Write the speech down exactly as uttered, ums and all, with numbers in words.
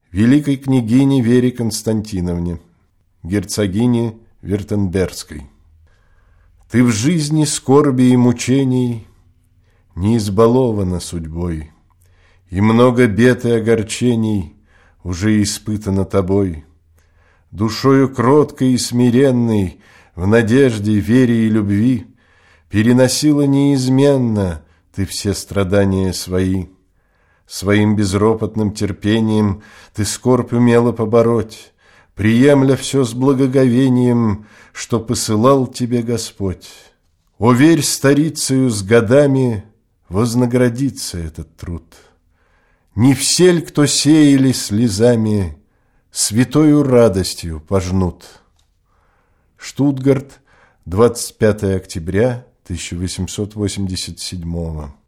великой княгине Вере Константиновне, герцогине Вюртембергской. Ты в жизни скорби и мучений не избалована судьбой, и много бед и огорчений уже испытано тобой. Душою кроткой и смиренной, в надежде, вере и любви переносила неизменно ты все страдания свои. Своим безропотным терпением ты скорбь умела побороть, приемля все с благоговением, что посылал тебе Господь. О, верь, старицею с годами вознаградится этот труд. Не все, кто сеяли слезами, святою радостью пожнут. Штутгарт, двадцать пятое октября тысяча восемьсот восемьдесят седьмого.